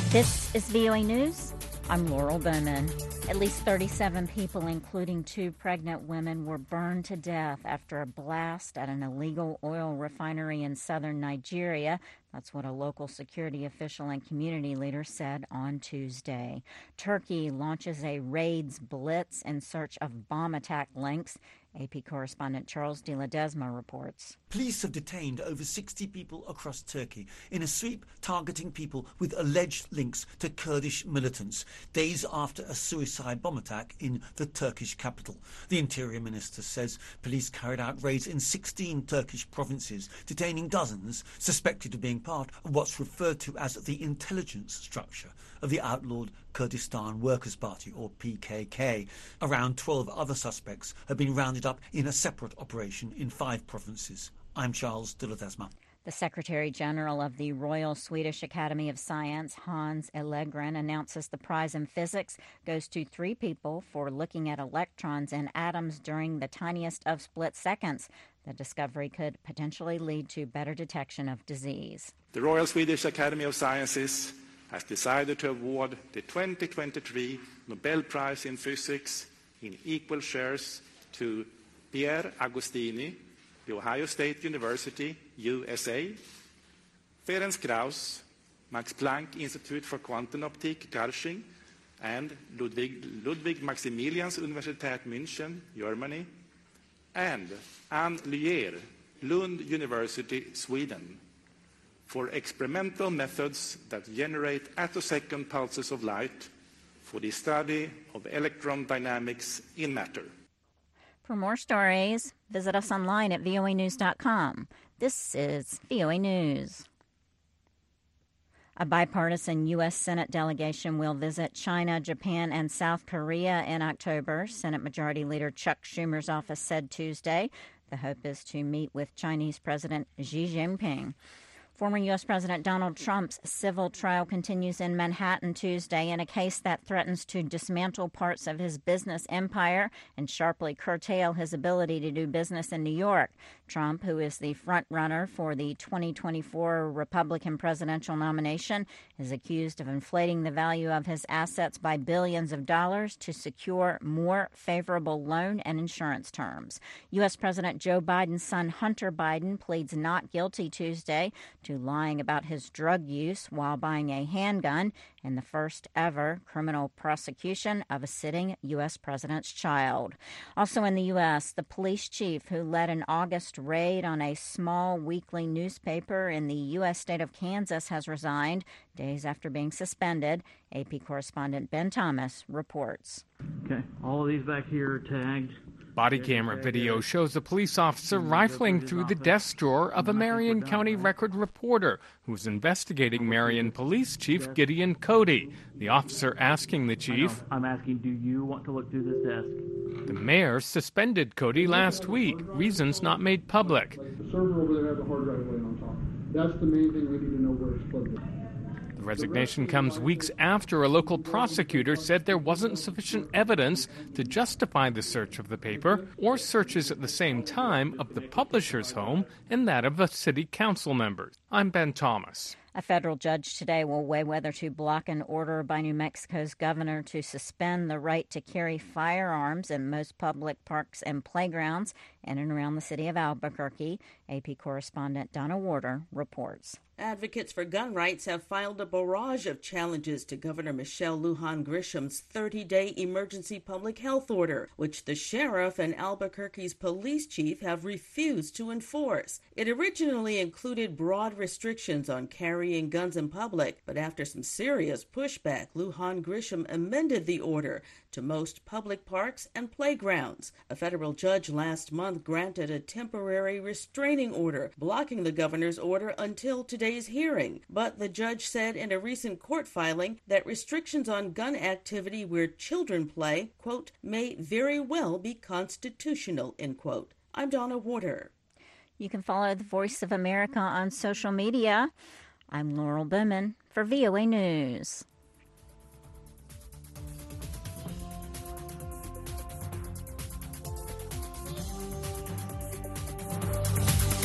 This is VOA News. I'm Laurel Bowman. At least 37 people, including 2 pregnant women, were burned to death after a blast at an illegal oil refinery in southern Nigeria. That's what a local security official and community leader said on Tuesday. Turkey launches a raids blitz in search of bomb attack links. AP correspondent Charles de Ledesma reports. Police have detained over 60 people across Turkey in a sweep targeting people with alleged links to Kurdish militants, days after a suicide bomb attack in the Turkish capital. The Interior Minister says police carried out raids in 16 Turkish provinces, detaining dozens suspected of being part of what's referred to as the intelligence structure of the outlawed Kurdistan Workers' Party, or PKK. Around 12 other suspects have been rounded up in a separate operation in 5 provinces. I'm Charles de Ledesma. The Secretary General of the Royal Swedish Academy of Science, Hans Ellegren, announces the prize in physics goes to 3 people for looking at electrons and atoms during the tiniest of split seconds. The discovery could potentially lead to better detection of disease. The Royal Swedish Academy of Sciences has decided to award the 2023 Nobel Prize in Physics in equal shares to Pierre Agostini, The Ohio State University, USA, Ferenc Krauss, Max Planck Institute for Quantum Optik, Garching, and Ludwig Maximilians Universität München, Germany, and Anne Luer, Lund University, Sweden, for experimental methods that generate attosecond pulses of light for the study of electron dynamics in matter. For more stories, visit us online at voanews.com. This is VOA News. A bipartisan U.S. Senate delegation will visit China, Japan, and South Korea in October. Senate Majority Leader Chuck Schumer's office said Tuesday. The hope is to meet with Chinese President Xi Jinping. Former U.S. President Donald Trump's civil trial continues in Manhattan Tuesday in a case that threatens to dismantle parts of his business empire and sharply curtail his ability to do business in New York. Trump, who is the front-runner for the 2024 Republican presidential nomination, is accused of inflating the value of his assets by billions of dollars to secure more favorable loan and insurance terms. U.S. President Joe Biden's son, Hunter Biden, pleads not guilty Tuesday to lying about his drug use while buying a handgun in the first ever criminal prosecution of a sitting U.S. president's child. Also in the U.S., the police chief who led an August raid on a small weekly newspaper in the U.S. state of Kansas has resigned days after being suspended. AP correspondent Ben Thomas reports. Okay, all of these back here are tagged. Body camera video shows a police officer rifling through the desk drawer of a Marion County Record reporter who was investigating Marion Police Chief Gideon Cody. The officer asking the chief, I'm asking, do you want to look through this desk? The mayor suspended Cody last week, reasons not made public. The server over there has a hard drive laying on top. That's the main thing we need to know where it's plugged in. The resignation comes weeks after a local prosecutor said there wasn't sufficient evidence to justify the search of the paper or searches at the same time of the publisher's home and that of a city council member. I'm Ben Thomas. A federal judge today will weigh whether to block an order by New Mexico's governor to suspend the right to carry firearms in most public parks and playgrounds in and around the city of Albuquerque. AP correspondent Donna Warder reports. Advocates for gun rights have filed a barrage of challenges to Governor Michelle Lujan Grisham's 30-day emergency public health order, which the sheriff and Albuquerque's police chief have refused to enforce. It originally included broad restrictions on carrying guns in public, but after some serious pushback, Lujan Grisham amended the order to most public parks and playgrounds. A federal judge last month granted a temporary restraining order, blocking the governor's order until today's hearing. But the judge said in a recent court filing that restrictions on gun activity where children play, quote, may very well be constitutional, end quote. I'm Donna Warder. You can follow the Voice of America on social media. I'm Laurel Bowman for VOA News.